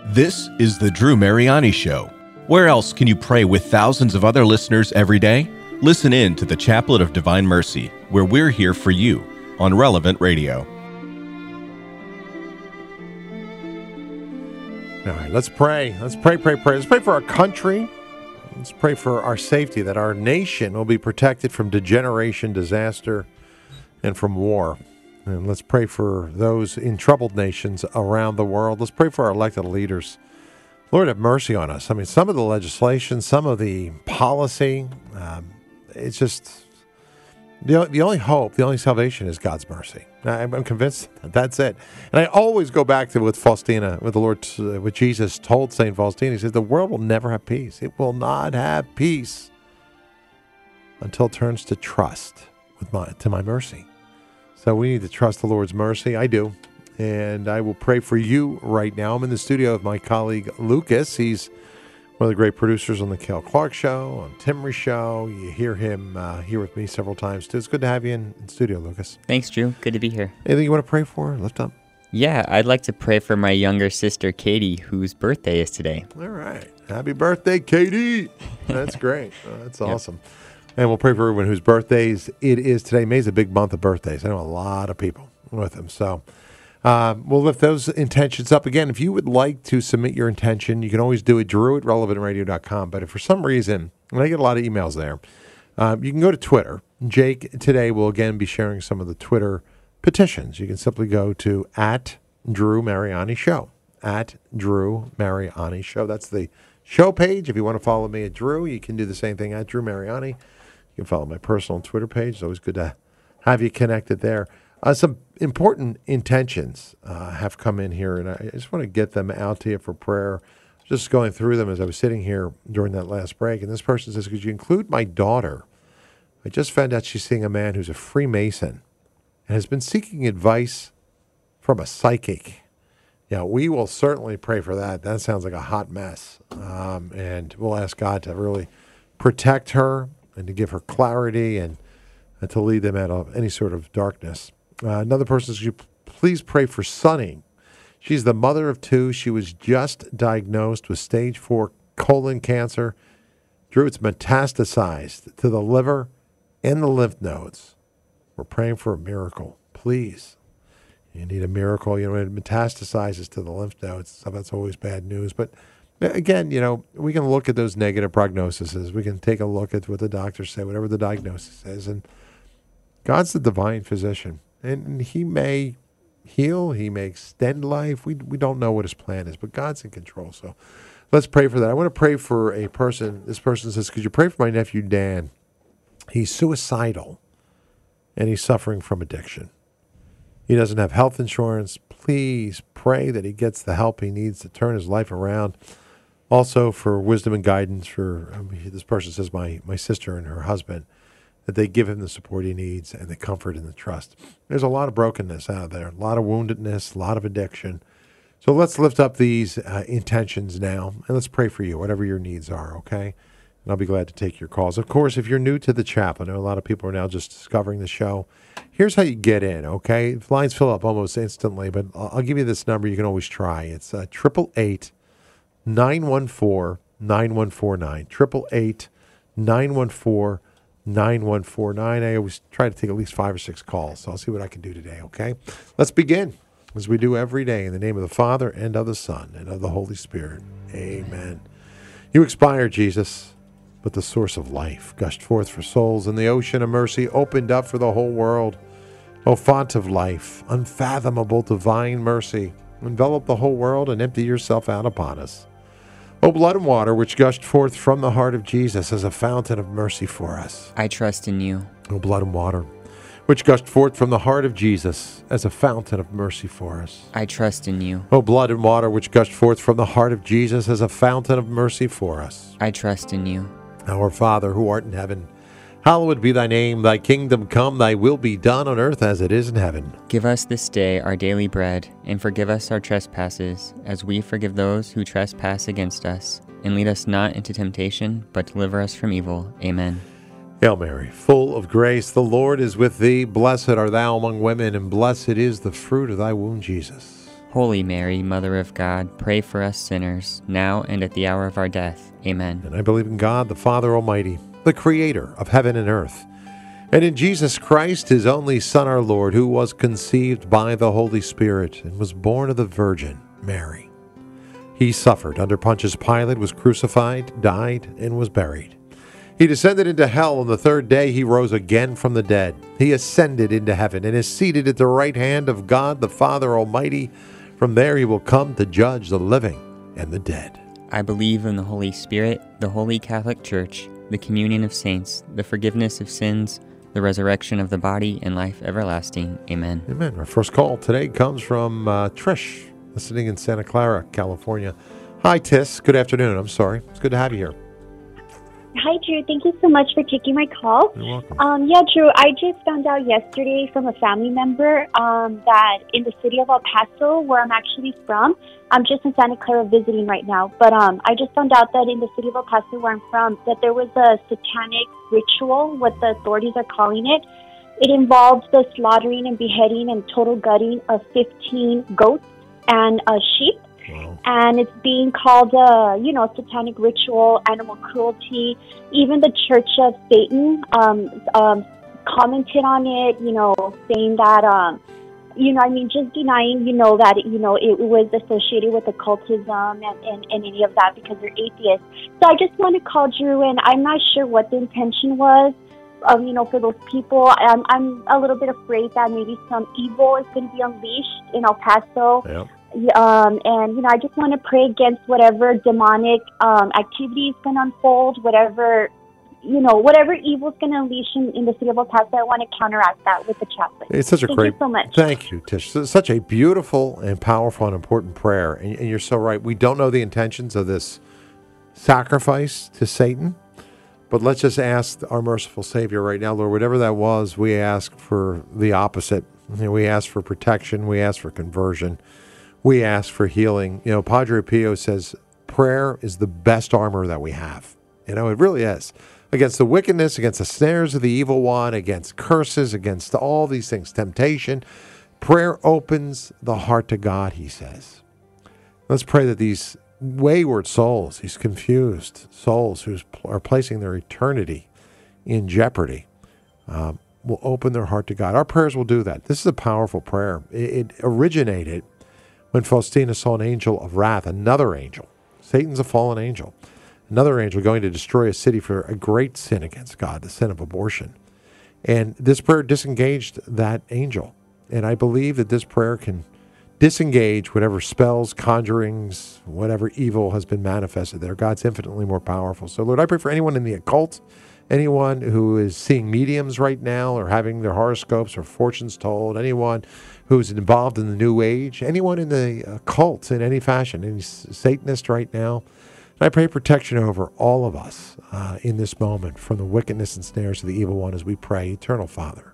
This is the Drew Mariani Show. Where else can you pray with thousands of other listeners every day? Listen in to the Chaplet of Divine Mercy, where we're here for you on Relevant Radio. All right, let's pray. Let's pray. Let's pray for our country. Let's pray for our safety, that our nation will be protected from degeneration, disaster, and from war. And let's pray for those in troubled nations around the world. Let's pray for our elected leaders. Lord, have mercy on us. I mean, some of the legislation, some of the policy, it's just the only hope, the only salvation is God's mercy. I'm convinced that's it. And I always go back to what Faustina, what Jesus told St. Faustina. He says, the world will never have peace. It will not have peace until it turns to trust to my mercy. So we need to trust the Lord's mercy. I do. And I will pray for you right now. I'm in the studio with my colleague, Lucas. He's one of the great producers on the Cale Clark Show, on Timmery Show. You hear him here with me several times, too. It's good to have you in studio, Lucas. Thanks, Drew. Good to be here. Anything you want to pray for? Lift up. Yeah, I'd like to pray for my younger sister, Katie, whose birthday is today. All right. Happy birthday, Katie. That's great. That's awesome. And we'll pray for everyone whose birthdays it is today. May's a big month of birthdays. I know a lot of people with them. So we'll lift those intentions up. Again, if you would like to submit your intention, you can always do it, drew@relevantradio.com. But if for some reason, and I get a lot of emails there, you can go to Twitter. Jake today will again be sharing some of the Twitter petitions. You can simply go to @DrewMarianiShow. @DrewMarianiShow. That's the show page. If you want to follow me at Drew, you can do the same thing at Drew Mariani. You can follow my personal Twitter page. It's always good to have you connected there. Some important intentions have come in here, and I just want to get them out to you for prayer. Just going through them as I was sitting here during that last break. And this person says, could you include my daughter? I just found out she's seeing a man who's a Freemason and has been seeking advice from a psychic. Yeah, we will certainly pray for that. That sounds like a hot mess. And we'll ask God to really protect her and to give her clarity and to lead them out of any sort of darkness. Another person says, please pray for Sunny. She's the mother of two. She was just diagnosed with stage 4 colon cancer. Drew, it's metastasized to the liver and the lymph nodes. We're praying for a miracle. Please. You need a miracle. You know, it metastasizes to the lymph nodes. So that's always bad news. But again, you know, we can look at those negative prognoses. We can take a look at what the doctors say, whatever the diagnosis is. And God's the divine physician. And he may heal. He may extend life. We don't know what his plan is, but God's in control. So let's pray for that. I want to pray for a person. This person says, could you pray for my nephew, Dan? He's suicidal, and he's suffering from addiction. He doesn't have health insurance. Please pray that he gets the help he needs to turn his life around. Also for wisdom and guidance for, this person says, my sister and her husband, that they give him the support he needs and the comfort and the trust. There's a lot of brokenness out there, a lot of woundedness, a lot of addiction. So let's lift up these intentions now, and let's pray for you, whatever your needs are, okay? And I'll be glad to take your calls. Of course, if you're new to the chapel, I know a lot of people are now just discovering the show. Here's how you get in, okay? The lines fill up almost instantly, but I'll give you this number. You can always try. It's 888-914-9149. 888-914-9149. I always try to take at least 5 or 6 calls, so I'll see what I can do today, okay? Let's begin, as we do every day, in the name of the Father, and of the Son, and of the Holy Spirit. Amen. You expired, Jesus, but the source of life gushed forth for souls, and the ocean of mercy opened up for the whole world. O font of life, unfathomable divine mercy, envelop the whole world and empty yourself out upon us. O blood and water, which gushed forth from the heart of Jesus as a fountain of mercy for us. I trust in you. O blood and water, which gushed forth from the heart of Jesus as a fountain of mercy for us. I trust in you. O blood and water, which gushed forth from the heart of Jesus as a fountain of mercy for us. I trust in you. Our Father, who art in heaven, hallowed be thy name. Thy kingdom come, thy will be done on earth as it is in heaven. Give us this day our daily bread, and forgive us our trespasses, as we forgive those who trespass against us. And lead us not into temptation, but deliver us from evil. Amen. Hail Mary, full of grace, the Lord is with thee. Blessed art thou among women, and blessed is the fruit of thy womb, Jesus. Holy Mary, Mother of God, pray for us sinners, now and at the hour of our death. Amen. And I believe in God, the Father Almighty, the Creator of heaven and earth, and in Jesus Christ, his only Son, our Lord, who was conceived by the Holy Spirit and was born of the Virgin Mary. He suffered under Pontius Pilate, was crucified, died, and was buried. He descended into hell. On the third day he rose again from the dead. He ascended into heaven and is seated at the right hand of God the Father Almighty. From there he will come to judge the living and the dead. I believe in the Holy Spirit, the Holy Catholic Church, the communion of saints, the forgiveness of sins, the resurrection of the body, and life everlasting. Amen. Amen. Our first call today comes from Trish, listening in Santa Clara, California. Hi, Tiss. Good afternoon. I'm sorry. It's good to have you here. Hi, Drew. Thank you so much for taking my call. You're welcome. Yeah, Drew, I just found out yesterday from a family member that in the city of El Paso, where I'm actually from, I'm just in Santa Clara visiting right now, but I just found out that in the city of El Paso, where I'm from, that there was a satanic ritual, what the authorities are calling it. It involved the slaughtering and beheading and total gutting of 15 goats and a sheep. Wow. And it's being called satanic ritual, animal cruelty. Even the Church of Satan commented on it, saying that, just denying, that, it was associated with occultism and any of that because they're atheists. So I just want to call Drew, and I'm not sure what the intention was, for those people. I'm a little bit afraid that maybe some evil is going to be unleashed in El Paso. Yep. I just want to pray against whatever demonic activity is going to unfold, whatever evil is going to unleash in the city of El Paso. I want to counteract that with the chaplain. It's such a Thank great. you so much. Thank you, Tish. Such a beautiful and powerful and important prayer. And you're so right. We don't know the intentions of this sacrifice to Satan, but let's just ask our merciful Savior right now, Lord, whatever that was, we ask for the opposite. We ask for protection. We ask for conversion. We ask for healing. Padre Pio says prayer is the best armor that we have. It really is. Against the wickedness, against the snares of the evil one, against curses, against all these things, temptation. Prayer opens the heart to God, he says. Let's pray that these wayward souls, these confused souls who are placing their eternity in jeopardy, will open their heart to God. Our prayers will do that. This is a powerful prayer. It originated when Faustina saw an angel of wrath, another angel. Satan's a fallen angel. Another angel going to destroy a city for a great sin against God, the sin of abortion. And this prayer disengaged that angel. And I believe that this prayer can disengage whatever spells, conjurings, whatever evil has been manifested there. God's infinitely more powerful. So, Lord, I pray for anyone in the occult, anyone who is seeing mediums right now or having their horoscopes or fortunes told, anyone who's involved in the New Age, anyone in the occult in any fashion, any Satanist right now. And I pray protection over all of us in this moment from the wickedness and snares of the evil one as we pray, Eternal Father.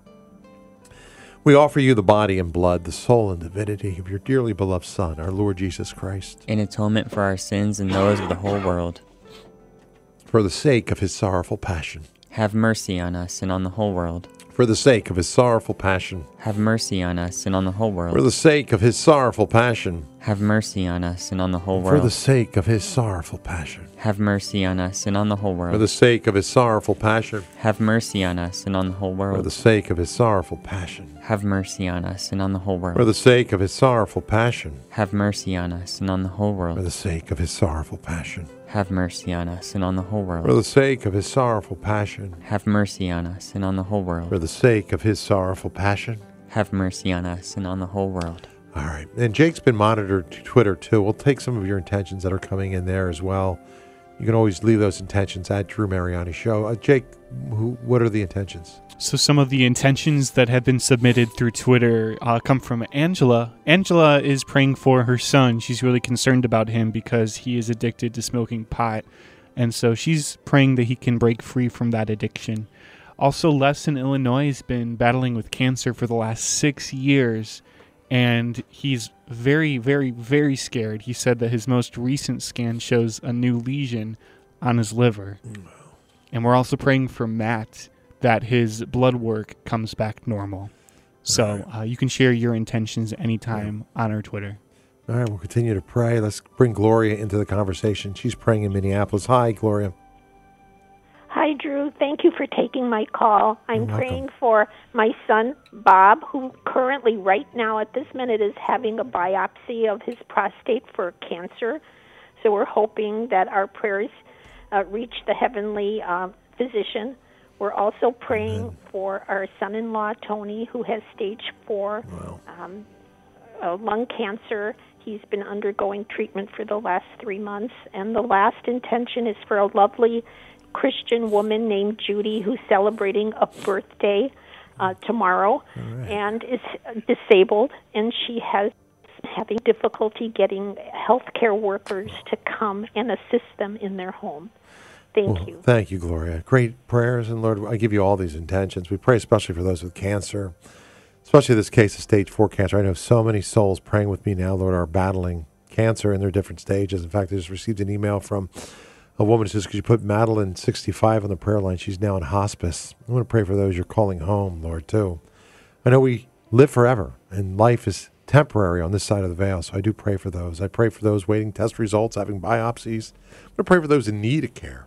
We offer you the body and blood, the soul and divinity of your dearly beloved Son, our Lord Jesus Christ. In atonement for our sins and those of the whole world. For the sake of his sorrowful passion. Have mercy on us and on the whole world. For the sake of his sorrowful passion. Have mercy on us and on the whole world. For the sake of his sorrowful passion. Have mercy on us and on the whole world. For the sake of his sorrowful passion. Have mercy on us and on the whole world. For the sake of his sorrowful passion. Have mercy on us and on the whole world. For the sake of his sorrowful passion. Have mercy on us and on the whole world. For the sake of his sorrowful passion. Have mercy on us and on the whole world. For the sake of his sorrowful passion. Have mercy on us and on the whole world. For the sake of his sorrowful passion. Have mercy on us and on the whole world. For the sake of his sorrowful passion. Have mercy on us and on the whole world. All right. And Jake's been monitored to Twitter, too. We'll take some of your intentions that are coming in there as well. You can always leave those intentions at Drew Mariani Show. Jake, what are the intentions? So some of the intentions that have been submitted through Twitter come from Angela. Angela is praying for her son. She's really concerned about him because he is addicted to smoking pot. And so she's praying that he can break free from that addiction. Also, Les in Illinois has been battling with cancer for the last 6 years. And he's very, very, very scared. He said that his most recent scan shows a new lesion on his liver. And we're also praying for Matt that his blood work comes back normal. So you can share your intentions anytime on our Twitter. All right, we'll continue to pray. Let's bring Gloria into the conversation. She's praying in Minneapolis. Hi, Gloria. Hi, Drew. Thank you for taking my call. I'm You're welcome. praying for my son, Bob, who currently, right now, at this minute, is having a biopsy of his prostate for cancer. So we're hoping that our prayers reach the heavenly physician. We're also praying for our son-in-law, Tony, who has stage 4 lung cancer. He's been undergoing treatment for the last 3 months. And the last intention is for a lovely Christian woman named Judy who's celebrating a birthday tomorrow and is disabled, and she has having difficulty getting healthcare workers to come and assist them in their home. Thank you. Thank you, Gloria. Great prayers, and Lord, I give you all these intentions. We pray especially for those with cancer, especially this case of stage 4 cancer. I know so many souls praying with me now, Lord, are battling cancer in their different stages. In fact, I just received an email from a woman who says, could you put Madeline, 65, on the prayer line? She's now in hospice. I want to pray for those you're calling home, Lord, too. I know we live forever, and life is temporary on this side of the veil, so I do pray for those. I pray for those waiting test results, having biopsies. I'm going to pray for those in need of care,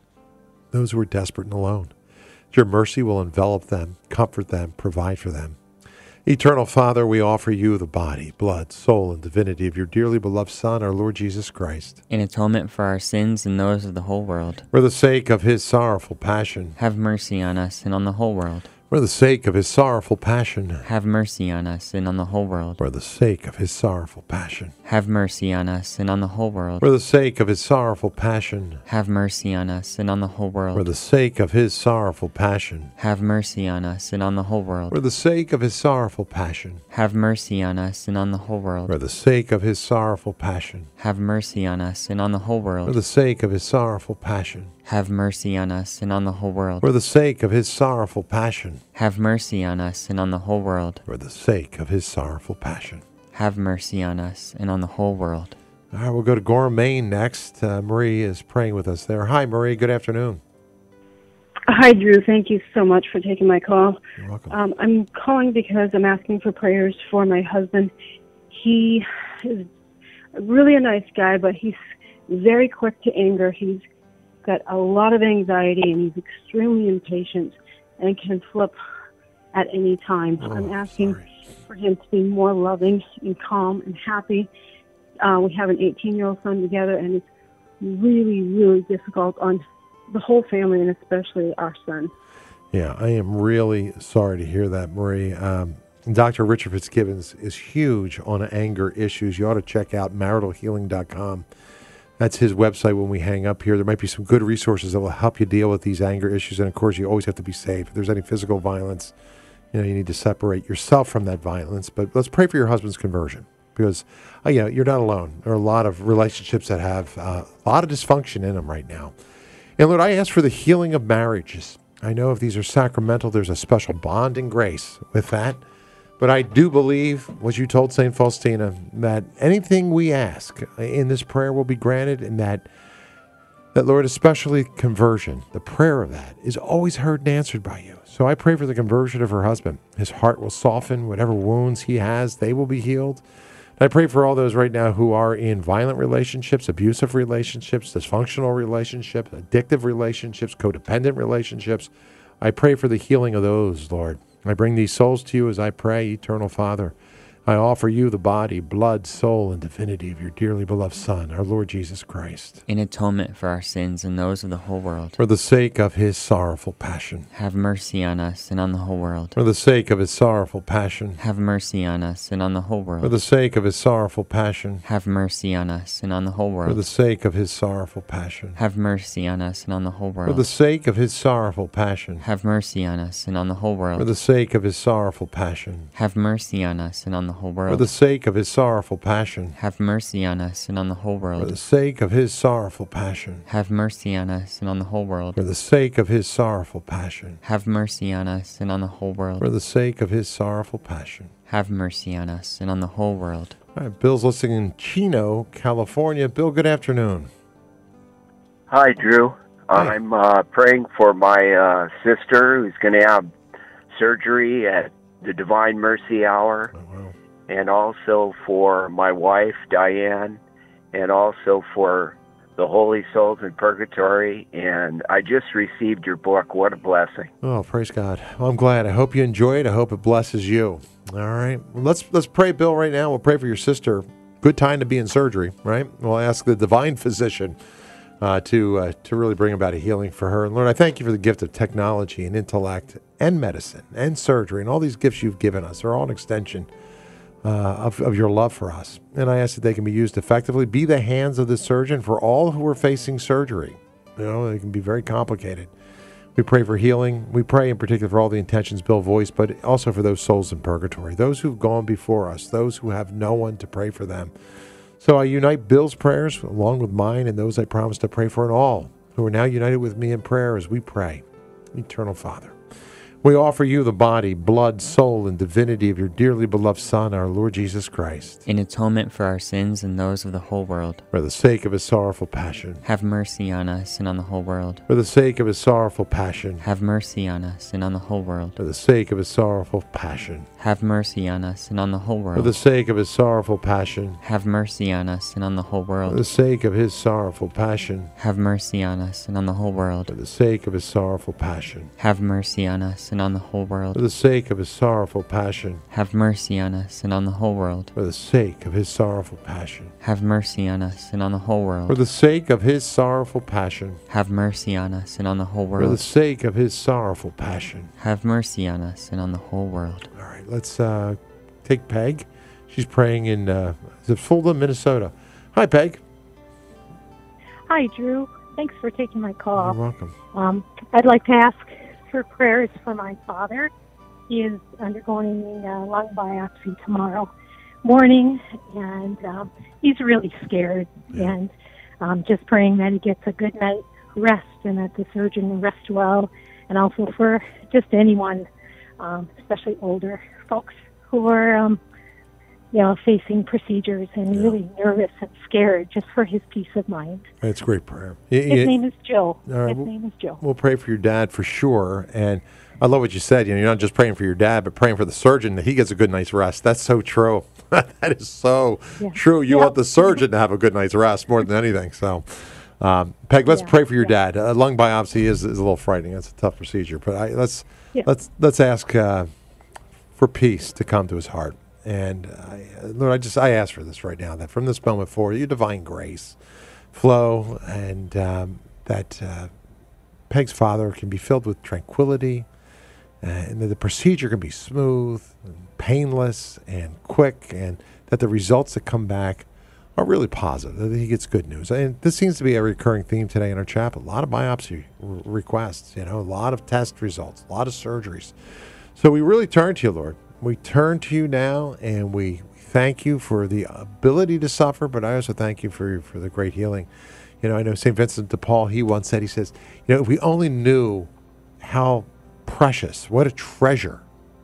those who are desperate and alone. Your mercy will envelop them, comfort them, provide for them. Eternal Father, we offer you the body, blood, soul, and divinity of your dearly beloved Son, our Lord Jesus Christ. In atonement for our sins and those of the whole world. For the sake of his sorrowful passion. Have mercy on us and on the whole world. For the sake of his sorrowful passion. Have mercy on us and on the whole world. For the sake of his sorrowful passion. Have mercy on us and on the whole world. For the sake of his sorrowful passion. Have mercy on us and on the whole world. For the sake of his sorrowful passion. Have mercy on us and on the whole world. For the sake of his sorrowful passion. Have mercy on us and on the whole world. For the sake of his sorrowful passion. Have mercy on us and on the whole world. For the sake of his sorrowful passion. Have mercy on us and on the whole world. For the sake of his sorrowful passion. Have mercy on us and on the whole world. For the sake of his sorrowful passion. Have mercy on us and on the whole world. All right, we'll go to Gorham, Maine next. Marie is praying with us there. Hi, Marie. Good afternoon. Hi, Drew. Thank you so much for taking my call. You're welcome. I'm calling because I'm asking for prayers for my husband. He is really a nice guy, but he's very quick to anger. He's got a lot of anxiety, and he's extremely impatient and can flip at any time. I'm asking for him to be more loving and calm and happy. We have an 18-year-old son together, and it's really, really difficult on the whole family and especially our son. Yeah, I am really sorry to hear that, Marie. Dr. Richard Fitzgibbons is huge on anger issues. You ought to check out maritalhealing.com. That's his website when we hang up here. There might be some good resources that will help you deal with these anger issues. And, of course, you always have to be safe. If there's any physical violence, you need to separate yourself from that violence. But let's pray for your husband's conversion because, you're not alone. There are a lot of relationships that have a lot of dysfunction in them right now. And, Lord, I ask for the healing of marriages. I know if these are sacramental, there's a special bond and grace with that. But I do believe what you told St. Faustina, that anything we ask in this prayer will be granted, and that Lord, especially conversion, the prayer of that is always heard and answered by you. So I pray for the conversion of her husband. His heart will soften. Whatever wounds he has, they will be healed. And I pray for all those right now who are in violent relationships, abusive relationships, dysfunctional relationships, addictive relationships, codependent relationships. I pray for the healing of those, Lord. I bring these souls to you as I pray, Eternal Father. I offer you the body, blood, soul, and divinity of your dearly beloved Son, our Lord Jesus Christ. In atonement for our sins and those of the whole world. For the sake of his sorrowful passion. Have mercy on us and on the whole world. For the sake of his sorrowful passion. Have mercy on us and on the whole world. For the sake of his sorrowful passion. Have mercy on us and on the whole world. For the sake of his sorrowful passion. Have mercy on us and on the whole world. For the sake of his sorrowful passion. Have mercy on us and on the whole world. For the sake of his sorrowful passion. Have mercy on us and on the whole world. For the sake of his sorrowful passion. Have mercy on us and on the whole world. For the sake of his sorrowful passion. Have mercy on us and on the whole world. For the sake of his sorrowful passion. Have mercy on us and on the whole world. For the sake of his sorrowful passion. Have mercy on us and on the whole world. All right, Bill's listening in Chino, California. Bill, good afternoon. Hi, Drew. Hi. I'm praying for my sister who's going to have surgery at the Divine Mercy Hour. Oh, wow. and also for my wife, Diane, and also for the holy souls in purgatory. And I just received your book. What a blessing. Oh, praise God. Well, I'm glad. I hope you enjoy it. I hope it blesses you. All right. Well, let's pray, Bill, right now. We'll pray for your sister. Good time to be in surgery, right? We'll ask the divine physician to really bring about a healing for her. And Lord, I thank you for the gift of technology and intellect and medicine and surgery and all these gifts you've given us. They're all an extension of your love for us. And I ask that they can be used effectively. Be the hands of the surgeon for all who are facing surgery. You know, they can be very complicated. We pray for healing. We pray in particular for all the intentions Bill voiced, but also for those souls in purgatory, those who've gone before us, those who have no one to pray for them. So I unite Bill's prayers along with mine and those I promised to pray for, and all who are now united with me in prayer as we pray. Eternal Father, we offer you the body, blood, soul, and divinity of your dearly beloved Son, our Lord Jesus Christ, in atonement for our sins and those of the whole world. For the sake of his sorrowful passion. Have mercy on us and on the whole world. For the sake of his sorrowful passion. Have mercy on us and on the whole world. For the sake of his sorrowful passion. Have mercy on us and on the whole world. For the sake of his sorrowful passion. Have mercy on us and on the whole world. For the sake of his sorrowful passion. Have mercy on us and on the whole world. For the sake of his sorrowful passion. Have mercy on us and on the whole world. For the sake of his sorrowful passion. Have mercy on us and on the whole world. For the sake of his sorrowful passion. Have mercy on us and on the whole world. For the sake of his sorrowful passion. Have mercy on us and on the whole world. For the sake of his sorrowful passion. Have mercy on us and on the whole world. All right, let's take Peg. She's praying in Fulda, Minnesota. Hi, Peg. Hi, Drew. Thanks for taking my call. You're welcome. I'd like to ask for prayers for my father. He is undergoing a lung biopsy tomorrow morning, and he's really scared. Yeah. And just praying that he gets a good night's rest and that the surgeon rests well, and also for just anyone, especially older folks who are facing procedures and really nervous and scared, just for his peace of mind. That's a great prayer. His name is Joe. All right, His name is Joe. We'll pray for your dad for sure. And I love what you said. You're not just praying for your dad, but praying for the surgeon that he gets a good night's rest. That's so true. That is so true. You want the surgeon to have a good night's rest more than anything. So, Peg, let's pray for your dad. A lung biopsy is a little frightening. That's a tough procedure. But let's ask for peace to come to his heart. And Lord, I ask for this right now, that from this moment forward, your divine grace flow, and that Peg's father can be filled with tranquility, and that the procedure can be smooth, and painless, and quick, and that the results that come back are really positive, that he gets good news. And this seems to be a recurring theme today in our chapel. A lot of biopsy requests, a lot of test results, a lot of surgeries. So we really turn to you, Lord. We turn to you now, and we thank you for the ability to suffer, but I also thank you for the great healing. I know St. Vincent de Paul, he once said, he says, if we only knew how precious, what a treasure,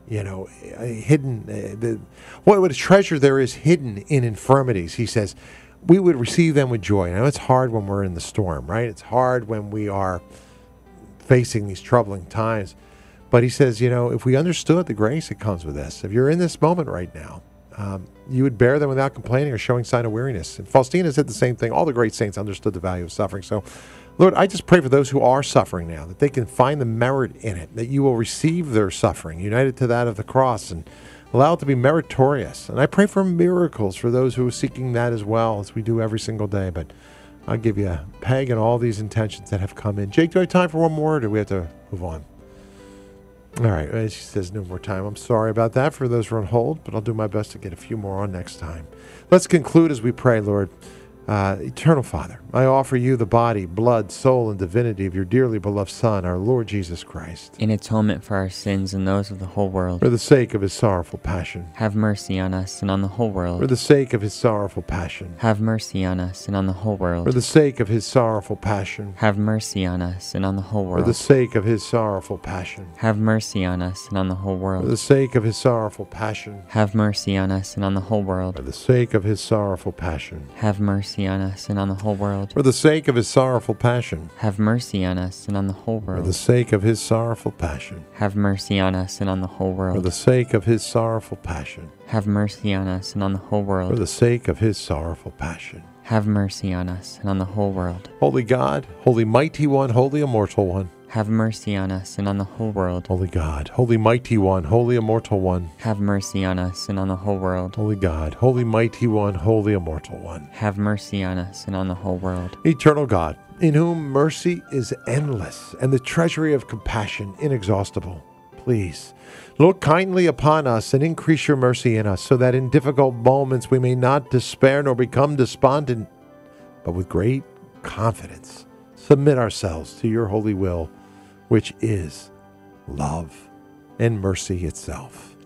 hidden, what a treasure there is hidden in infirmities, he says, we would receive them with joy. Now, it's hard when we're in the storm, right? It's hard when we are facing these troubling times. But he says, if we understood the grace that comes with this, if you're in this moment right now, you would bear them without complaining or showing sign of weariness. And Faustina said the same thing. All the great saints understood the value of suffering. So, Lord, I just pray for those who are suffering now, that they can find the merit in it, that you will receive their suffering, united to that of the cross, and allow it to be meritorious. And I pray for miracles for those who are seeking that as well, as we do every single day. But I'll give you a Peg and all these intentions that have come in. Jake, do I have time for one more, or do we have to move on? All right, she says no more time. I'm sorry about that for those who are on hold, but I'll do my best to get a few more on next time. Let's conclude as we pray, Lord. Eternal Father, I offer you the body, blood, soul, and divinity of your dearly beloved Son, our Lord Jesus Christ, in atonement for our sins and those of the whole world. For the sake of his sorrowful passion. Have mercy on us and on the whole world. For the sake of his sorrowful passion. Have mercy on us and on the whole world. For the sake of his sorrowful passion. Have mercy on us and on the whole world. For the sake of his sorrowful passion. Have mercy on us and on the whole world. For the sake of his sorrowful passion. Have mercy on us and on the whole world. For the sake of his sorrowful passion. Have mercy mercy on us and on the whole world. For the sake of his sorrowful passion. Have mercy on us and on the whole world. For the sake of his sorrowful passion. Have mercy on us and on the whole world. For the sake of his sorrowful passion. Have mercy on us and on the whole world. For the sake of his sorrowful passion. Have mercy on us and on the whole world. Holy God, holy mighty one, holy immortal one. Have mercy on us and on the whole world. Holy God, holy mighty one, holy immortal one. Have mercy on us and on the whole world. Holy God, holy mighty one, holy immortal one. Have mercy on us and on the whole world. Eternal God, in whom mercy is endless and the treasury of compassion inexhaustible, please look kindly upon us and increase your mercy in us, so that in difficult moments we may not despair nor become despondent, but with great confidence submit ourselves to your holy will, which is love and mercy itself.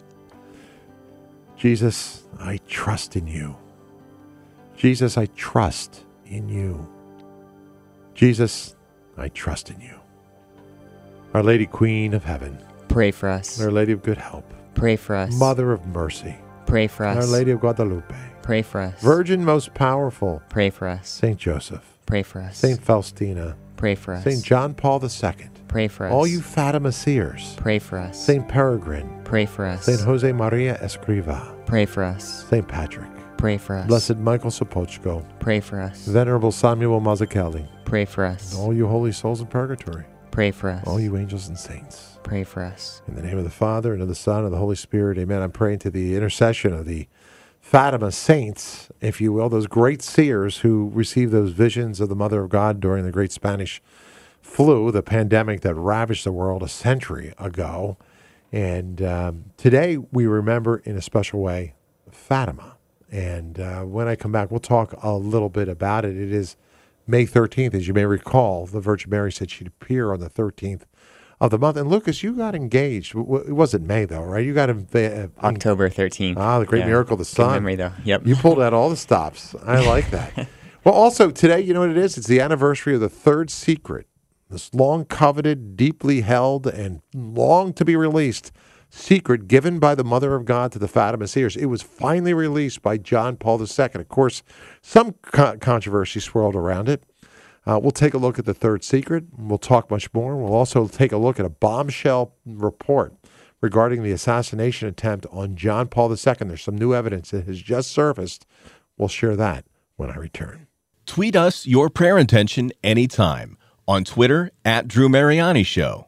Jesus, I trust in you. Jesus, I trust in you. Jesus, I trust in you. Our Lady Queen of Heaven, pray for us. Our Lady of Good Help, pray for us. Mother of Mercy, pray for us. Our Lady of Guadalupe, pray for us. Virgin most powerful, pray for us. Saint Joseph, pray for us. Saint Faustina, pray for us. Saint John Paul II, pray for us. all you Fatima seers, pray for us. Saint Peregrine, pray for us. Saint Jose Maria Escriva, pray for us. Saint Patrick, pray for us. Blessed Michael Sopochko, pray for us. Venerable Samuel Mazzucchelli, pray for us. all you holy souls in purgatory, pray for us. all you angels and saints, pray for us. in the name of the Father, and of the Son, and of the Holy Spirit, amen. I'm praying to the intercession of the Fatima saints, if you will, those great seers who received those visions of the Mother of God during the great Spanish flu, the pandemic that ravaged the world a century ago. And today we remember in a special way Fatima. And when I come back, we'll talk a little bit about it. It is May 13th. As you may recall, the Virgin Mary said she'd appear on the 13th of the month. And Lucas, you got engaged. It wasn't May, though, right? You got October 13th. Ah, the great miracle of the sun. Good memory, though. Yep. You pulled out all the stops. I like that. Well, also today, you know what it is? It's the anniversary of the third secret, this long coveted, deeply held, and long to be released secret given by the Mother of God to the Fatima seers. It was finally released by John Paul II. Of course, some controversy swirled around it. We'll take a look at the third secret. We'll talk much more. We'll also take a look at a bombshell report regarding the assassination attempt on John Paul II. There's some new evidence that has just surfaced. We'll share that when I return. Tweet us your prayer intention anytime on Twitter @Drew Mariani Show.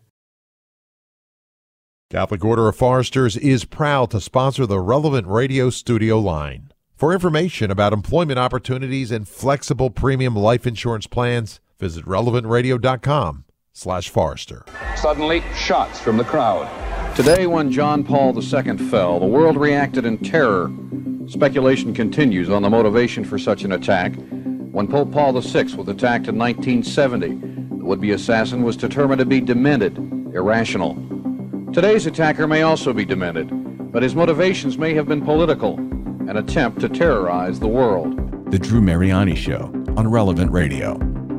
Catholic Order of Foresters is proud to sponsor the Relevant Radio studio line. For information about employment opportunities and flexible premium life insurance plans, visit relevantradio.com/Forester. Suddenly, shots from the crowd. Today, when John Paul II fell, the world reacted in terror. Speculation continues on the motivation for such an attack. When Pope Paul VI was attacked in 1970, the would-be assassin was determined to be demented, irrational. Today's attacker may also be demented, but his motivations may have been political, an attempt to terrorize the world. The Drew Mariani Show on Relevant Radio.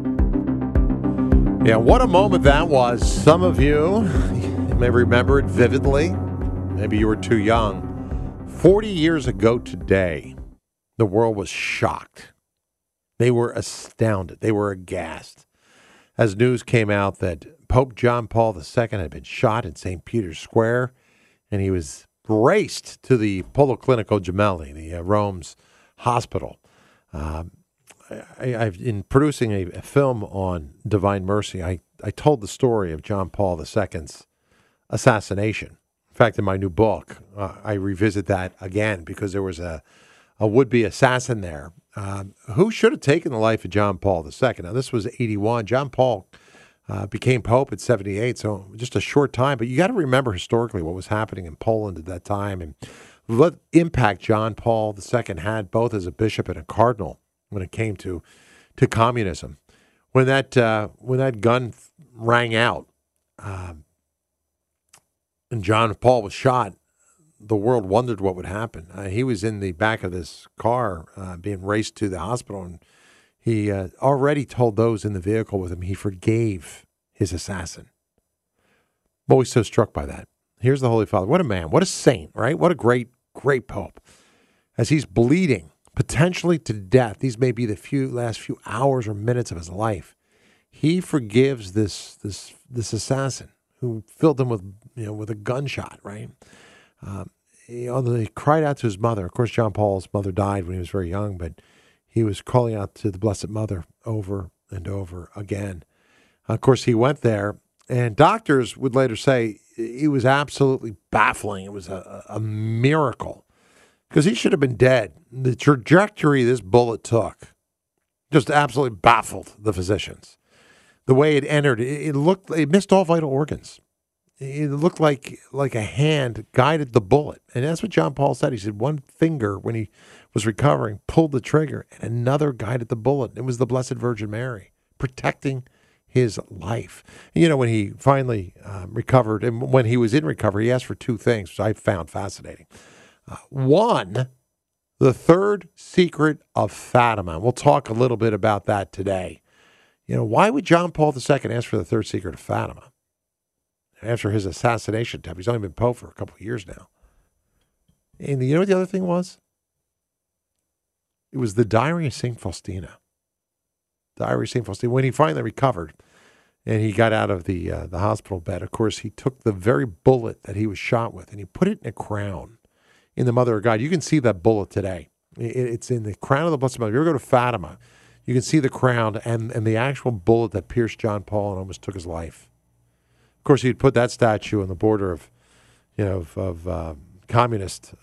Yeah, what a moment that was. Some of you may remember it vividly. Maybe you were too young. 40 years ago today, the world was shocked. They were astounded. They were aghast as news came out that Pope John Paul II had been shot in St. Peter's Square, and he was raced to the Policlinico Gemelli, the Rome's hospital. In producing a film on Divine Mercy, I told the story of John Paul II's assassination. In fact, in my new book, I revisit that again because there was a would-be assassin there who should have taken the life of John Paul II. Now, this was 81. John Paul became Pope at 78, so just a short time. But you got to remember historically what was happening in Poland at that time and what impact John Paul II had both as a bishop and a cardinal when it came to communism. When that gun rang out and John Paul was shot, the world wondered what would happen. He was in the back of this car being raced to the hospital, and he already told those in the vehicle with him he forgave his assassin. I'm always so struck by that. Here's the Holy Father. What a man. What a saint, right? What a great, great Pope. As he's bleeding potentially to death. These may be the last few hours or minutes of his life. He forgives this assassin who filled him with a gunshot, right? He cried out to his mother. Of course, John Paul's mother died when he was very young, but he was calling out to the Blessed Mother over and over again. Of course, he went there, and doctors would later say it was absolutely baffling. It was a miracle, because he should have been dead. The trajectory this bullet took just absolutely baffled the physicians. The way it entered, it missed all vital organs. It looked like a hand guided the bullet. And that's what John Paul said. He said one finger, when he was recovering, pulled the trigger, and another guided the bullet. It was the Blessed Virgin Mary protecting his life. And, when he finally recovered, and when he was in recovery, he asked for two things, which I found fascinating. One, the third secret of Fatima. We'll talk a little bit about that today. Why would John Paul II ask for the third secret of Fatima? After his assassination attempt, he's only been Pope for a couple of years now. And you know what the other thing was? It was the Diary of St. Faustina. Diary of St. Faustina. When he finally recovered and he got out of the hospital bed, of course, he took the very bullet that he was shot with and he put it in a crown in the Mother of God. You can see that bullet today. It's in the crown of the Blessed Mother. If you ever go to Fatima, you can see the crown and the actual bullet that pierced John Paul and almost took his life. Of course, he'd put that statue on the border of communist,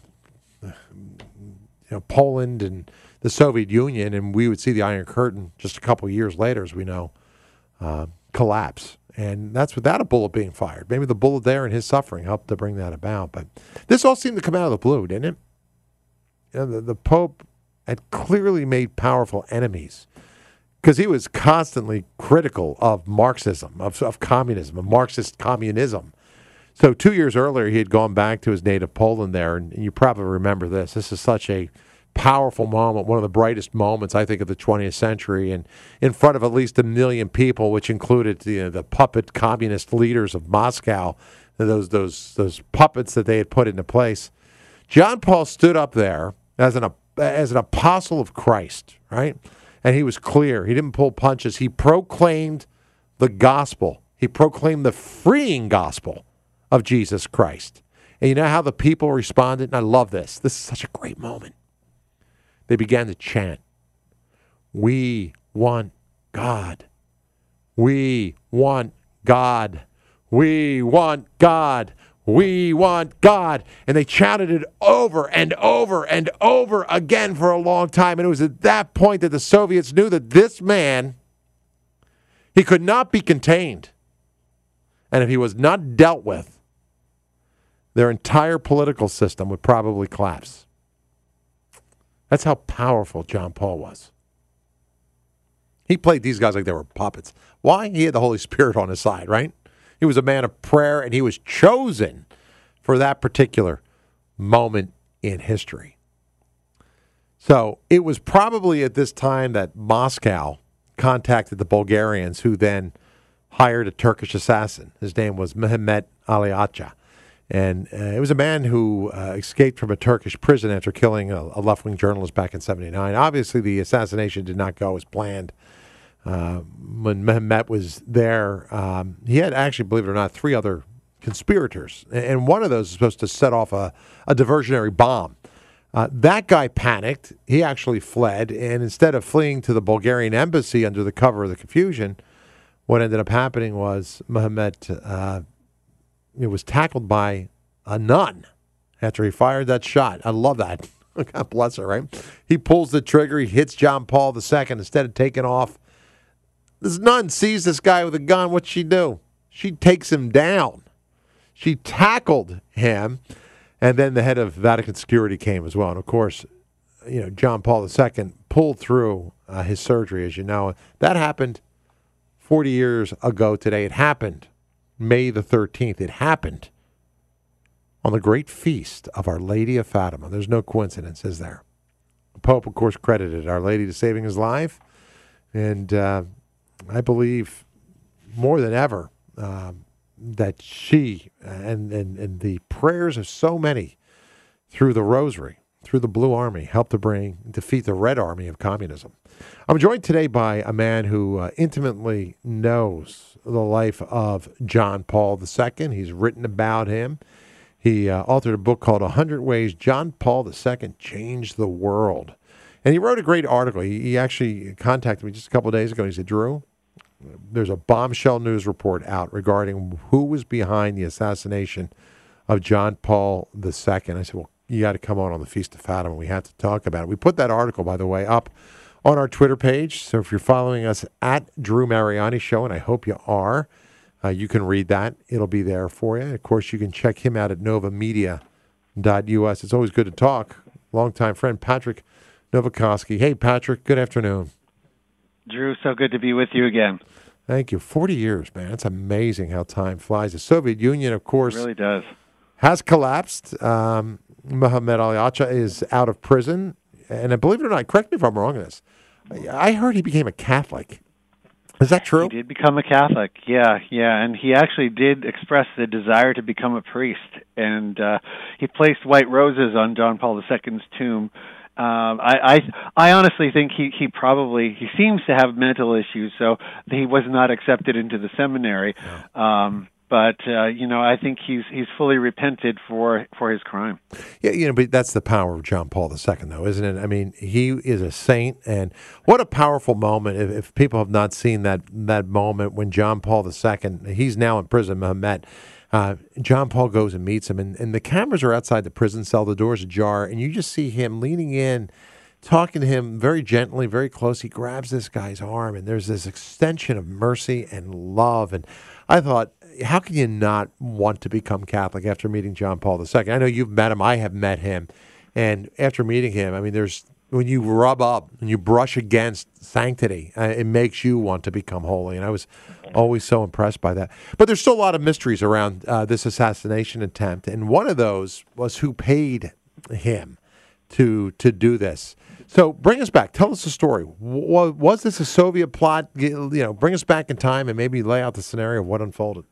Poland and the Soviet Union, and we would see the Iron Curtain just a couple of years later, as we know, collapse. And that's without a bullet being fired. Maybe the bullet there and his suffering helped to bring that about. But this all seemed to come out of the blue, didn't it? The Pope had clearly made powerful enemies, because he was constantly critical of Marxism, of communism, of Marxist communism. So 2 years earlier, he had gone back to his native Poland there, and you probably remember this. This is such a powerful moment, one of the brightest moments, I think, of the 20th century, and in front of at least 1 million people, which included the puppet communist leaders of Moscow, those puppets that they had put into place. John Paul stood up there as an apostle of Christ, right? And he was clear. He didn't pull punches. He proclaimed the gospel. He proclaimed the freeing gospel of Jesus Christ. And you know how the people responded? And I love this. This is such a great moment. They began to chant, "We want God. We want God. We want God. We want God." And they chanted it over and over and over again for a long time. And it was at that point that the Soviets knew that this man, he could not be contained. And if he was not dealt with, their entire political system would probably collapse. That's how powerful John Paul was. He played these guys like they were puppets. Why? He had the Holy Spirit on his side, right? He was a man of prayer, and he was chosen for that particular moment in history. So it was probably at this time that Moscow contacted the Bulgarians, who then hired a Turkish assassin. His name was Mehmet Ali Acha. And it was a man who escaped from a Turkish prison after killing a left-wing journalist back in 1979. Obviously, the assassination did not go as planned. When Mehmet was there, he had actually, believe it or not, 3 other conspirators. And one of those was supposed to set off a diversionary bomb. That guy panicked. He actually fled. And instead of fleeing to the Bulgarian embassy under the cover of the confusion, what ended up happening was Mehmet was tackled by a nun after he fired that shot. I love that. God bless her, right? He pulls the trigger. He hits John Paul II. Instead of taking off, this nun sees this guy with a gun. What's she do? She takes him down. She tackled him. And then the head of Vatican security came as well. And, of course, John Paul II pulled through his surgery, as you know. That happened 40 years ago today. It happened May the 13th. It happened on the great feast of Our Lady of Fatima. There's no coincidence, is there? The Pope, of course, credited Our Lady to saving his life. And I believe more than ever that she and the prayers of so many through the rosary, through the Blue Army, helped to defeat the Red Army of communism. I'm joined today by a man who intimately knows the life of John Paul II. He's written about him. He authored a book called 100 Ways John Paul II Changed the World. And he wrote a great article. He actually contacted me just a couple of days ago. He said, Drew, there's a bombshell news report out regarding who was behind the assassination of John Paul II. I said, well, you got to come on the Feast of Fatima. We have to talk about it. We put that article, by the way, up on our Twitter page. So if you're following us at Drew Mariani Show, and I hope you are, you can read that. It'll be there for you. Of course, you can check him out at novamedia.us. It's always good to talk. Longtime friend Patrick Novakoski. Hey, Patrick, good afternoon. Drew, so good to be with you again. Thank you. 40 years, man. It's amazing how time flies. The Soviet Union, of course, it really does. Has collapsed. Mohammad Ali Acha is out of prison. And believe it or not, correct me if I'm wrong on this, I heard he became a Catholic. Is that true? He did become a Catholic, yeah. And he actually did express the desire to become a priest. And he placed white roses on John Paul II's tomb. I honestly think he seems to have mental issues, so he was not accepted into the seminary. But I think he's fully repented for his crime. Yeah, but that's the power of John Paul II, though, isn't it? I mean, he is a saint, and what a powerful moment. If people have not seen that moment when John Paul II, he's now in prison, Mohammed. John Paul goes and meets him, and the cameras are outside the prison cell, the door's ajar, and you just see him leaning in, talking to him very gently, very close. He grabs this guy's arm, and there's this extension of mercy and love. And I thought, how can you not want to become Catholic after meeting John Paul II? I know you've met him. I have met him. And after meeting him, I mean, when you rub up and you brush against sanctity, it makes you want to become holy. And I was always so impressed by that. But there's still a lot of mysteries around this assassination attempt. And one of those was who paid him to do this. So bring us back. Tell us the story. Was this a Soviet plot? Bring us back in time and maybe lay out the scenario of what unfolded.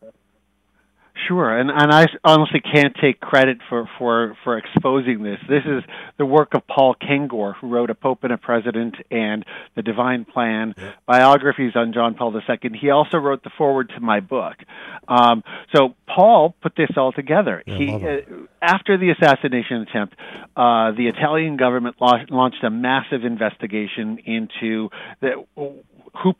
Sure, and I honestly can't take credit for exposing this. This is the work of Paul Kengor, who wrote A Pope and a President and The Divine Plan, biographies on John Paul II. He also wrote the foreword to my book. So Paul put this all together. After the assassination attempt, the Italian government launched a massive investigation into who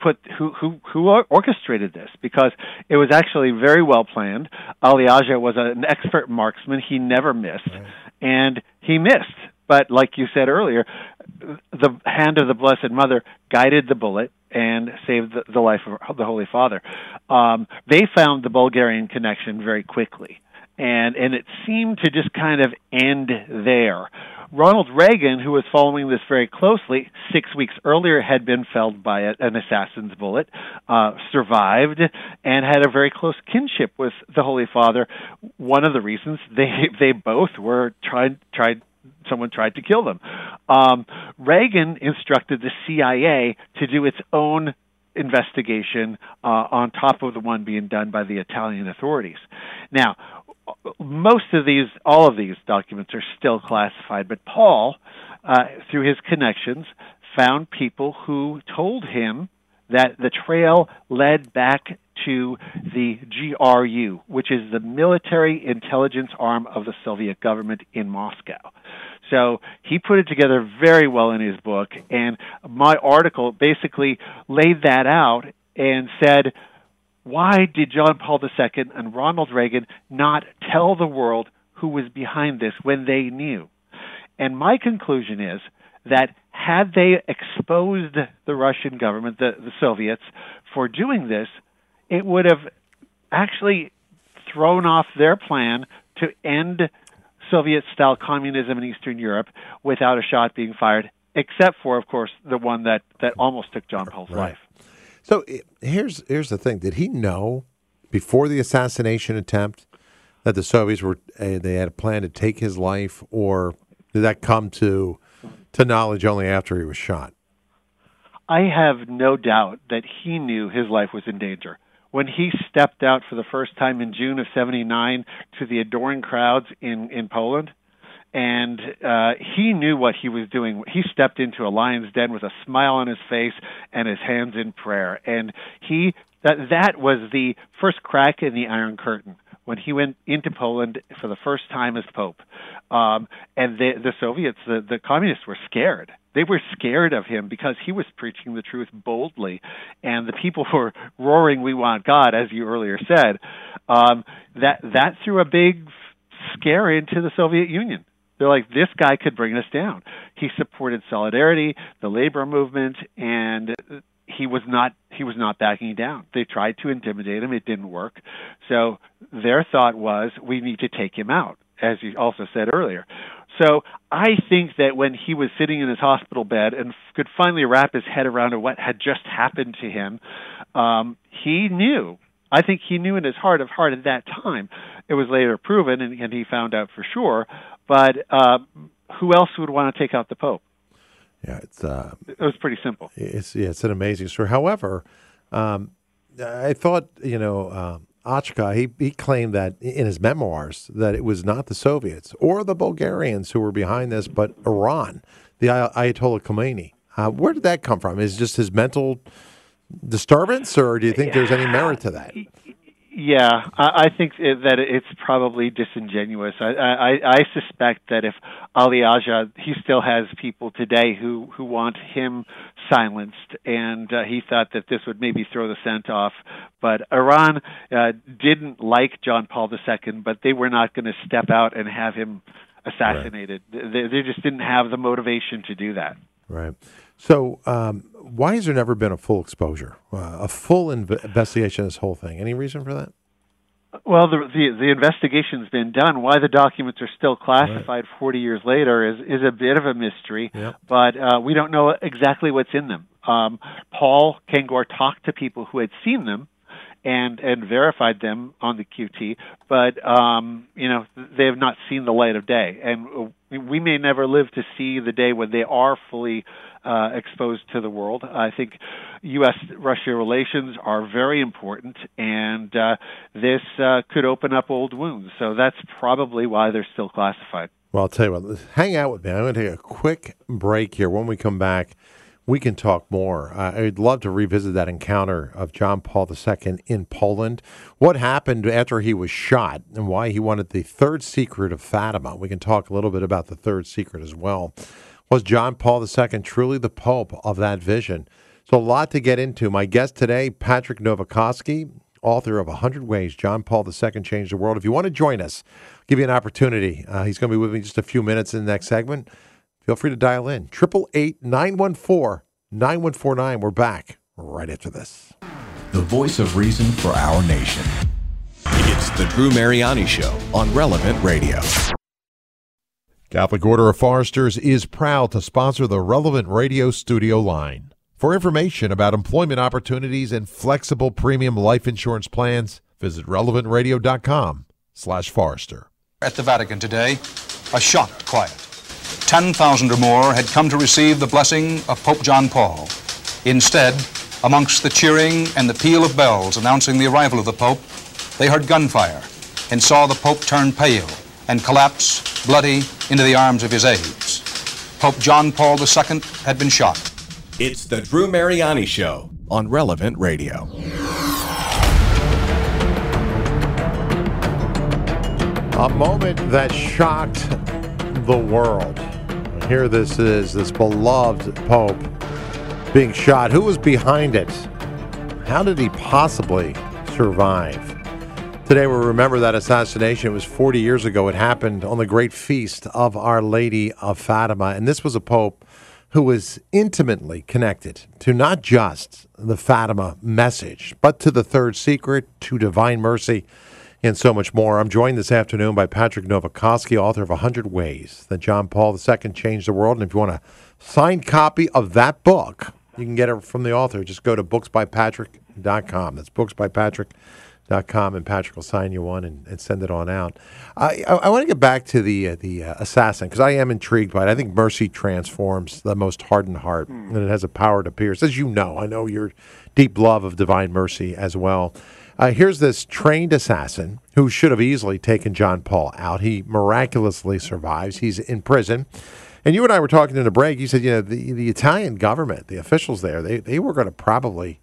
orchestrated this, because it was actually very well planned. Ali Aja was an expert marksman. He never missed, and he missed. But like you said earlier, the hand of the Blessed Mother guided the bullet and saved the life of the Holy Father. They found the Bulgarian connection very quickly, and it seemed to just kind of end there. Ronald Reagan, who was following this very closely, 6 weeks earlier had been felled by an assassin's bullet, survived, and had a very close kinship with the Holy Father. One of the reasons they both were someone tried to kill them. Reagan instructed the CIA to do its own investigation on top of the one being done by the Italian authorities. Now, all of these documents are still classified, but Paul, through his connections, found people who told him that the trail led back to the GRU, which is the military intelligence arm of the Soviet government in Moscow. So he put it together very well in his book, and my article basically laid that out and said, why did John Paul II and Ronald Reagan not tell the world who was behind this when they knew? And my conclusion is that had they exposed the Russian government, the Soviets, for doing this, it would have actually thrown off their plan to end Soviet-style communism in Eastern Europe without a shot being fired, except for, of course, the one that almost took John Paul's life. So here's the thing. Did he know before the assassination attempt that the Soviets they had a plan to take his life, or did that come to knowledge only after he was shot? I have no doubt that he knew his life was in danger. When he stepped out for the first time in June of '79 to the adoring crowds in Poland, and he knew what he was doing. He stepped into a lion's den with a smile on his face and his hands in prayer, and that was the first crack in the Iron Curtain when he went into Poland for the first time as Pope. And the Soviets, the communists, were scared. They were scared of him because he was preaching the truth boldly, and the people were roaring, "We want God," as you earlier said. That threw a big scare into the Soviet Union. They're like, this guy could bring us down. He supported Solidarity, the labor movement, and he was not backing down. They tried to intimidate him. It didn't work. So their thought was, we need to take him out, as you also said earlier. So I think that when he was sitting in his hospital bed and could finally wrap his head around what had just happened to him, he knew. I think he knew in his heart of heart at that time. It was later proven, and he found out for sure. But who else would want to take out the Pope? Yeah, it was pretty simple. It's an amazing story. However, I thought, Ochka, he claimed that in his memoirs that it was not the Soviets or the Bulgarians who were behind this, but Iran, the Ayatollah Khomeini. Where did that come from? Is it just his mental disturbance, or do you think there's any merit to that? Yeah, I think that it's probably disingenuous. I suspect that if Ali Aja, he still has people today who want him silenced, and he thought that this would maybe throw the scent off. But Iran didn't like John Paul II, but they were not going to step out and have him assassinated. Right. They just didn't have the motivation to do that. Right. So why has there never been a full exposure, a full investigation of this whole thing? Any reason for that? Well, the investigation's been done. Why the documents are still classified 40 years later is a bit of a mystery, but we don't know exactly what's in them. Paul Kengor talked to people who had seen them and verified them on the QT, but they have not seen the light of day, and we may never live to see the day when they are fully exposed to the world. I think U.S.-Russia relations are very important, and this could open up old wounds. So that's probably why they're still classified. Well, I'll tell you what, hang out with me. I'm going to take a quick break here. When we come back, we can talk more. I'd love to revisit that encounter of John Paul II in Poland. What happened after he was shot and why he wanted the third secret of Fatima. We can talk a little bit about the third secret as well. Was John Paul II truly the Pope of that vision? So a lot to get into. My guest today, Patrick Nowakowski, author of 100 Ways John Paul II Changed the World. If you want to join us, I'll give you an opportunity. He's going to be with me in just a few minutes in the next segment. Feel free to dial in. 888-914-9149. We're back right after this. The voice of reason for our nation. It's the Drew Mariani Show on Relevant Radio. Catholic Order of Foresters is proud to sponsor the Relevant Radio studio line. For information about employment opportunities and flexible premium life insurance plans, visit relevantradio.com/Forester. At the Vatican today, a shocked quiet. 10,000 or more had come to receive the blessing of Pope John Paul. Instead, amongst the cheering and the peal of bells announcing the arrival of the Pope, they heard gunfire and saw the Pope turn pale and collapse, bloody, into the arms of his aides. Pope John Paul II had been shot. It's the Drew Mariani Show on Relevant Radio. A moment that shocked the world. Here this is, this beloved Pope being shot. Who was behind it? How did he possibly survive? Today we remember that assassination. It was 40 years ago. It happened on the great feast of Our Lady of Fatima. And this was a Pope who was intimately connected to not just the Fatima message, but to the third secret, to divine mercy, and so much more. I'm joined this afternoon by Patrick Nowakowski, author of 100 Ways That John Paul II Changed the World. And if you want a signed copy of that book, you can get it from the author. Just go to booksbypatrick.com. That's booksbypatrick.com, and Patrick will sign you one and send it on out. I want to get back to the assassin, because I am intrigued by it. I think mercy transforms the most hardened heart, and it has a power to pierce. As you know, I know your deep love of divine mercy as well. Here's this trained assassin who should have easily taken John Paul out. He miraculously survives. He's in prison. And you and I were talking in the break. You said, the Italian government, the officials there, they were going to probably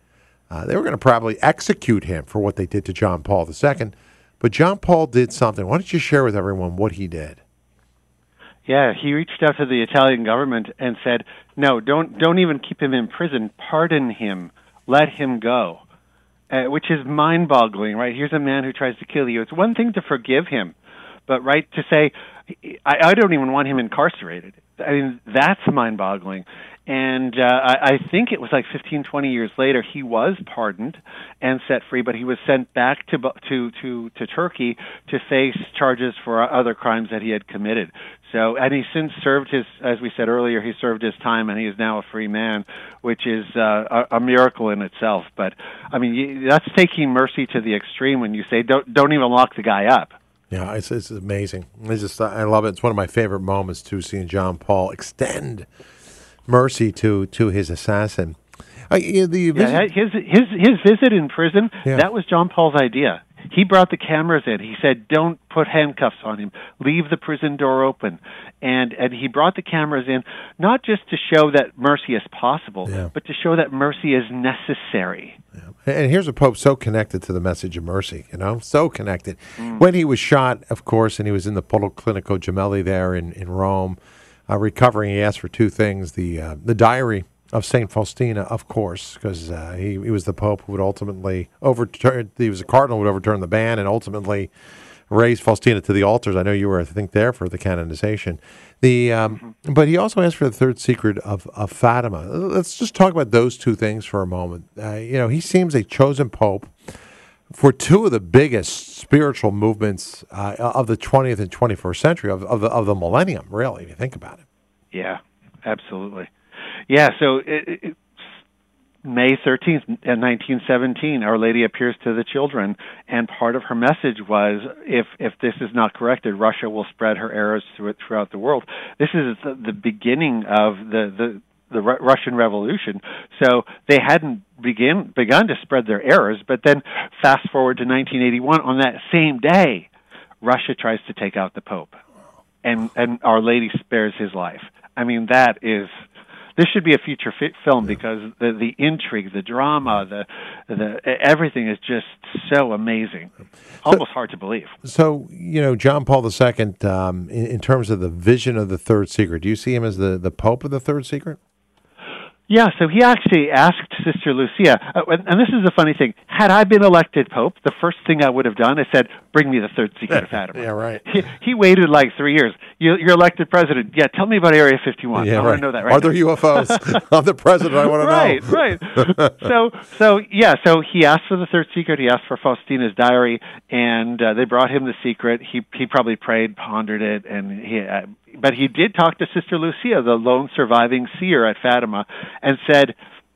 execute him for what they did to John Paul II. But John Paul did something. Why don't you share with everyone what he did? Yeah, he reached out to the Italian government and said, "No, don't even keep him in prison. Pardon him. Let him go." Which is mind-boggling, right? Here's a man who tries to kill you. It's one thing to forgive him, but to say, I don't even want him incarcerated. I mean, that's mind-boggling. And I think it was like 15, 20 years later, he was pardoned and set free, but he was sent back to Turkey to face charges for other crimes that he had committed. So, and he since served as we said earlier, he served his time, and he is now a free man, which is a miracle in itself. But I mean, that's taking mercy to the extreme when you say don't even lock the guy up. Yeah, it's amazing. I love it. It's one of my favorite moments too, seeing John Paul extend mercy to his assassin. His visit in prison, that was John Paul's idea. He brought the cameras in. He said, "Don't put handcuffs on him. Leave the prison door open." And he brought the cameras in not just to show that mercy is possible, but to show that mercy is necessary. Yeah. And here's a Pope so connected to the message of mercy, so connected. When he was shot, of course, and he was in the Policlinico Gemelli there in Rome, recovering, he asked for two things: the diary of St. Faustina, of course, because he was the Pope who would ultimately overturn, he was a cardinal who would overturn the ban and ultimately raise Faustina to the altars. I know you were, I think, there for the canonization. But he also asked for the third secret of Fatima. Let's just talk about those two things for a moment. He seems a chosen Pope for two of the biggest spiritual movements of the 20th and 21st century, of the millennium, really, if you think about it. Yeah, absolutely. Yeah, so May 13th, 1917, Our Lady appears to the children, and part of her message was, if this is not corrected, Russia will spread her errors throughout the world. This is the beginning of the Russian Revolution, so they hadn't begun to spread their errors, but then fast forward to 1981, on that same day, Russia tries to take out the Pope, and Our Lady spares his life. I mean, this should be a feature film because the intrigue, the drama, the everything is just so amazing, almost hard to believe. So, John Paul II, in terms of the vision of the third secret, do you see him as the Pope of the third secret? Yeah, so he actually asked Sister Lucia, and this is the funny thing, had I been elected Pope, the first thing I would have done is said, bring me the third secret of Fatima. Yeah, right. He waited like 3 years. You're elected president. Yeah, tell me about Area 51. Yeah, I want to know that right Are there UFOs? I'm the president. I want to know. Right. So he asked for the third secret. He asked for Faustina's diary, and they brought him the secret. He probably prayed, pondered it, and but he did talk to Sister Lucia, the lone surviving seer at Fatima, and said,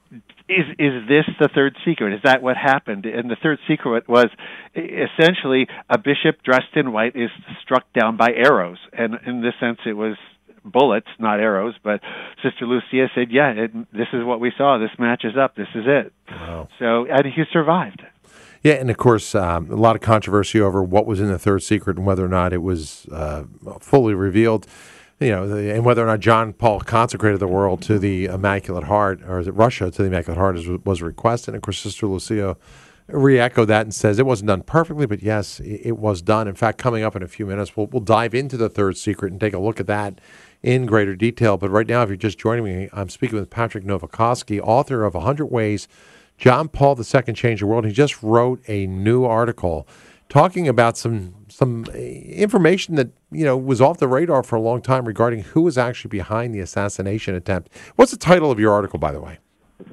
is this the third secret? Is that what happened? And the third secret was essentially a bishop dressed in white is struck down by arrows. And in this sense, it was bullets, not arrows. But Sister Lucia said, this is what we saw. This matches up. This is it. Wow. So, and he survived. Yeah, and of course, a lot of controversy over what was in the third secret and whether or not it was fully revealed, and whether or not John Paul consecrated the world to the Immaculate Heart, or is it Russia to the Immaculate Heart, as was requested. And of course, Sister Lucia re-echoed that and says it wasn't done perfectly, but yes, it was done. In fact, coming up in a few minutes, we'll dive into the third secret and take a look at that in greater detail. But right now, if you're just joining me, I'm speaking with Patrick Nowakowski, author of 100 Ways John Paul II Changed the World. He just wrote a new article talking about some information that was off the radar for a long time regarding who was actually behind the assassination attempt. What's the title of your article, by the way?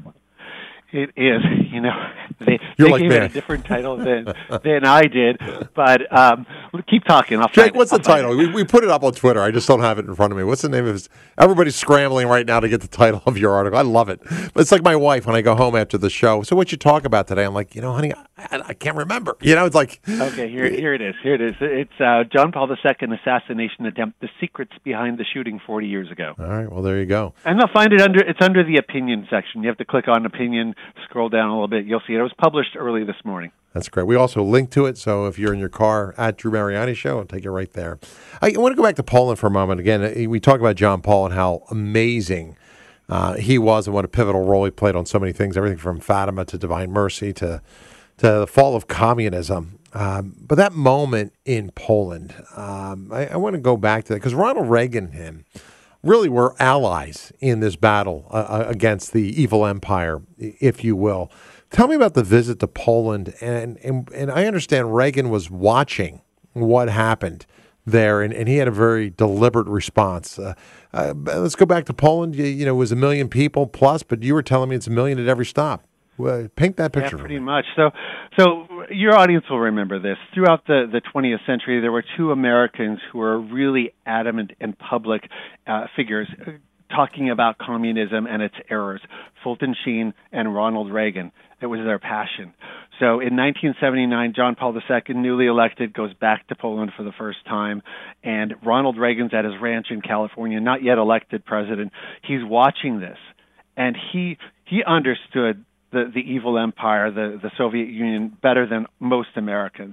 It is, they gave it a different title than I did, but keep talking. Jake, what's the title? We put it up on Twitter. I just don't have it in front of me. What's the name of it? Everybody's scrambling right now to get the title of your article. I love it. But it's like my wife when I go home after the show. So what you talk about today? I'm like, honey, I can't remember. It's like... Okay, here it is. It's John Paul II assassination attempt, the secrets behind the shooting 40 years ago. All right, well, there you go. And they'll find it under the opinion section. You have to click on opinion, scroll down a little bit. You'll see it. It was published early this morning. That's great. We also link to it, so if you're in your car at Drew Mariani Show, I'll take you right there. I want to go back to Poland for a moment. Again, we talk about John Paul and how amazing he was and what a pivotal role he played on so many things, everything from Fatima to Divine Mercy to the fall of communism. But that moment in Poland, I want to go back to that because Ronald Reagan and him really were allies in this battle against the evil empire, if you will. Tell me about the visit to Poland, and I understand Reagan was watching what happened there, and he had a very deliberate response. Let's go back to Poland. It was 1 million people plus, but you were telling me it's 1 million at every stop. Paint that picture. Yeah, pretty much. So your audience will remember this. Throughout the 20th century, there were two Americans who were really adamant and public figures talking about communism and its errors, Fulton Sheen and Ronald Reagan. It was their passion. So in 1979, John Paul II, newly elected, goes back to Poland for the first time, and Ronald Reagan's at his ranch in California, not yet elected president. He's watching this, and he understood the evil empire, the Soviet Union, better than most Americans.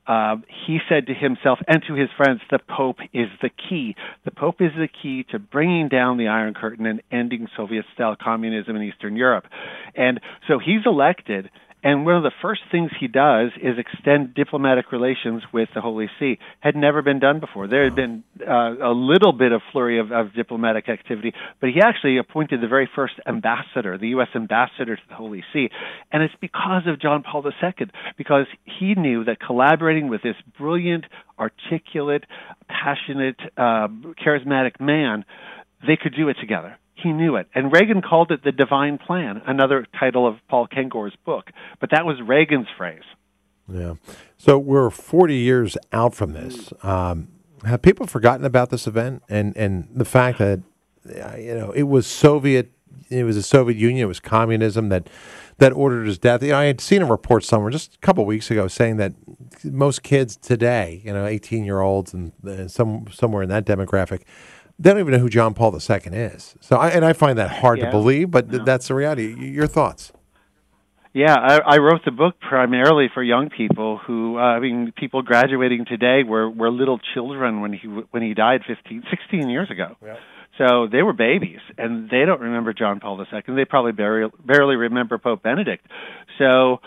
He said to himself and to his friends, the Pope is the key. The Pope is the key to bringing down the Iron Curtain and ending Soviet-style communism in Eastern Europe. And so he's elected, and one of the first things he does is extend diplomatic relations with the Holy See. Had never been done before. There had been a little bit of flurry of diplomatic activity, but he actually appointed the very first ambassador, the U.S. ambassador to the Holy See. And it's because of John Paul II, because he knew that collaborating with this brilliant, articulate, passionate, charismatic man, they could do it together. He knew it. And Reagan called it the Divine Plan, another title of Paul Kengor's book. But that was Reagan's phrase. Yeah. So we're 40 years out from this. Have people forgotten about this event and the fact that, it was a Soviet Union, it was communism that ordered his death? I had seen a report somewhere just a couple of weeks ago saying that most kids today, 18-year-olds and somewhere in that demographic, they don't even know who John Paul II is. So, I find that hard to believe, but that's the reality. Your thoughts? Yeah, I wrote the book primarily for young people who, people graduating today were little children when he died 16 years ago. Yeah. So they were babies, and they don't remember John Paul II. They probably barely remember Pope Benedict. So,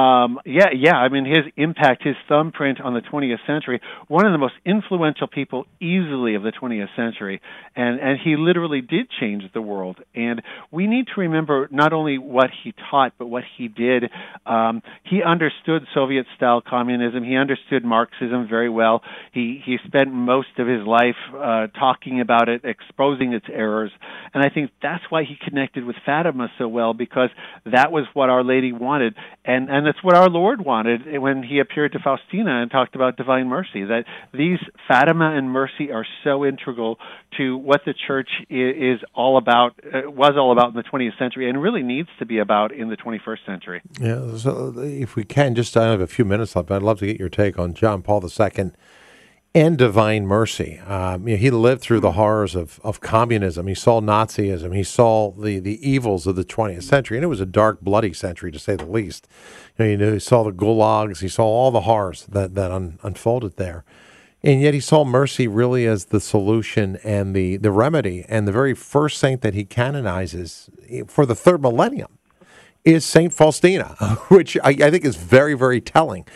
his impact, his thumbprint on the 20th century, one of the most influential people easily of the 20th century, and he literally did change the world. And we need to remember not only what he taught, but what he did. He understood Soviet-style communism. He understood Marxism very well. He spent most of his life talking about it, exposing its errors. And I think that's why he connected with Fatima so well, because that was what Our Lady wanted. And that's what our Lord wanted when he appeared to Faustina and talked about divine mercy, that these Fatima and mercy are so integral to what the Church is all about, was all about in the 20th century, and really needs to be about in the 21st century. Yeah, so if we can, just I have a few minutes left, but I'd love to get your take on John Paul II and divine mercy. He lived through the horrors of communism. He saw Nazism. He saw the evils of the 20th century, and it was a dark, bloody century, to say the least. He saw the gulags. He saw all the horrors that unfolded there. And yet he saw mercy really as the solution and the remedy. And the very first saint that he canonizes for the third millennium is Saint Faustina, which I think is very, very telling.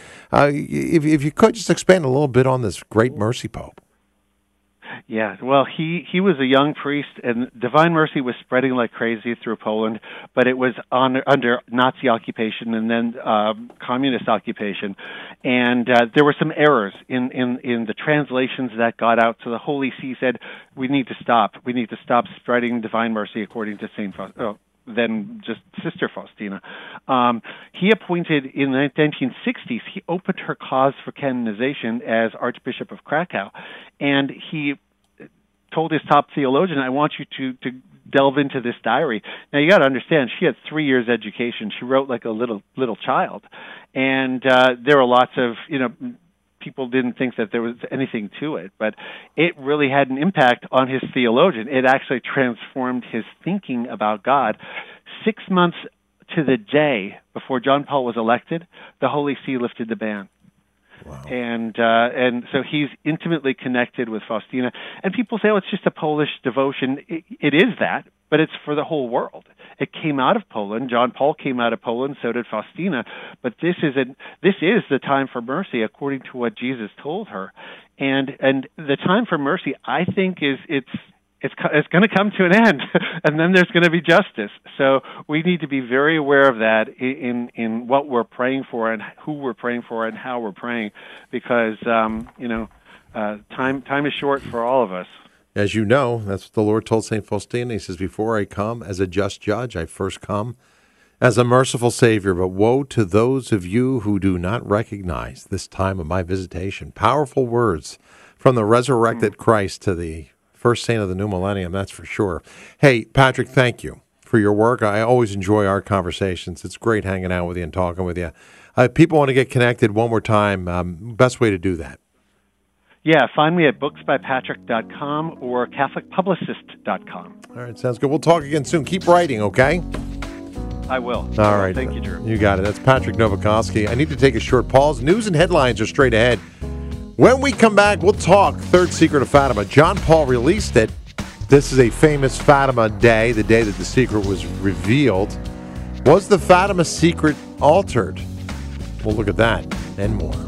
If you could just expand a little bit on this great mercy pope. Yeah, well, he was a young priest, and divine mercy was spreading like crazy through Poland, but it was under Nazi occupation and then communist occupation, and there were some errors in the translations that got out. So the Holy See said, we need to stop spreading divine mercy according to Saint Faustina. Than just Sister Faustina. He appointed in the 1960s, he opened her cause for canonization as Archbishop of Krakow, and he told his top theologian, I want you to delve into this diary. Now, you got to understand, she had 3 years education. She wrote like a little child, and there were lots of, people didn't think that there was anything to it, but it really had an impact on his theologian. It actually transformed his thinking about God. 6 months to the day before John Paul was elected, the Holy See lifted the ban. Wow. And so he's intimately connected with Faustina. And people say, oh, it's just a Polish devotion. It is that, but it's for the whole world. It came out of Poland. John Paul came out of Poland, so did Faustina. But this is the time for mercy, according to what Jesus told her. And the time for mercy, I think, it's going to come to an end, and then there's going to be justice. So we need to be very aware of that in what we're praying for and who we're praying for and how we're praying, because time is short for all of us. As you know, that's what the Lord told St. Faustina. He says, before I come as a just judge, I first come as a merciful Savior. But woe to those of you who do not recognize this time of my visitation. Powerful words from the resurrected Christ to the first saint of the new millennium, that's for sure. Hey, Patrick, thank you for your work. I always enjoy our conversations. It's great hanging out with you and talking with you. People want to get connected one more time. Best way to do that? Yeah, find me at booksbypatrick.com or catholicpublicist.com. All right, sounds good. We'll talk again soon. Keep writing, okay? I will. All right. Thank you, Drew. You got it. That's Patrick Novakoski. I need to take a short pause. News and headlines are straight ahead. When we come back, we'll talk Third Secret of Fatima. John Paul released it. This is a famous Fatima day, the day that the secret was revealed. Was the Fatima secret altered? We'll look at that and more.